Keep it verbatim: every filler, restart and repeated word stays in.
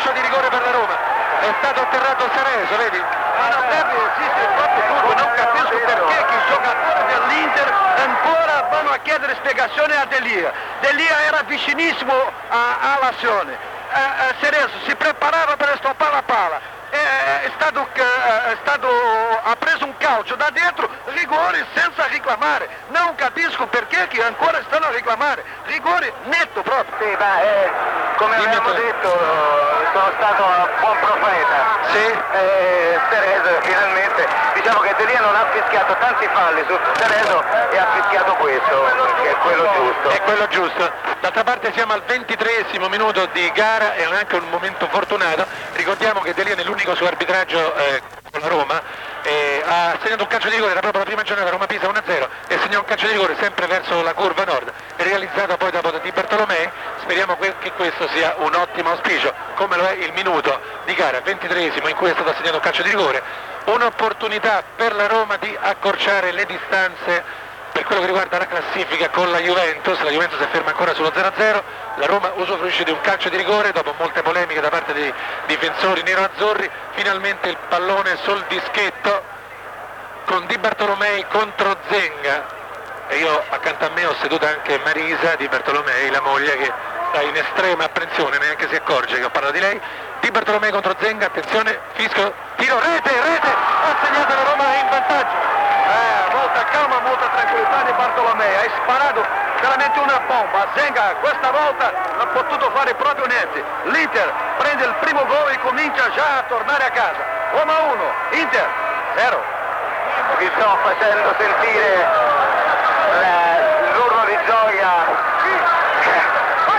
calcio di rigore per la Roma. È stato atterrato Cerezo, vedi? Ma non deve esistere proprio tutto, non capisco perché che i giocatori dell'Inter ancora vanno a chiedere spiegazioni a Delia. Delia era vicinissimo all'azione. Eh, eh, Cerezo si preparava per stoppare la palla. È stato, è stato, ha preso un calcio da dentro, rigore senza reclamare. Non capisco perché che ancora stanno a reclamare. Rigore netto proprio. Sì, ma eh, come abbiamo detto, sono stato un buon profeta. Sì. Eh, Cerezo finalmente, diciamo che Delia non ha fischiato tanti falli su Cerezo e ha fischiato questo, che è quello giusto. È quello giusto. D'altra parte siamo al ventitreesimo minuto di gara e anche un momento fortunato. Ricordiamo che Delia nell'unico suo arbitraggio eh, con la Roma eh, ha segnato un calcio di rigore, era proprio la prima giornata, Roma-Pisa uno a zero, e segnò un calcio di rigore sempre verso la curva nord, realizzato poi dopo Di Bartolomei. Speriamo que- che questo sia un ottimo auspicio, come lo è il minuto di gara, ventitreesimo, in cui è stato assegnato un calcio di rigore. Un'opportunità per la Roma di accorciare le distanze per quello che riguarda la classifica con la Juventus. La Juventus è ferma ancora sullo zero a zero, la Roma usufruisce di un calcio di rigore dopo molte polemiche da parte dei difensori nero-azzurri. Finalmente il pallone sul dischetto con Di Bartolomei contro Zenga, e io accanto a me ho seduta anche Marisa Di Bartolomei, la moglie, che sta in estrema apprensione, neanche si accorge che ho parlato di lei. Di Bartolomei contro Zenga, attenzione, fischio, tiro, rete, rete, ha segnato la Roma in vantaggio. Eh, molta calma, molta tranquillità di Bartolomei, hai sparato veramente una bomba. Zenga questa volta non ha potuto fare proprio niente. L'Inter prende il primo gol e comincia già a tornare a casa. Roma uno, Inter zero. Vi sto facendo sentire la- l'urlo di gioia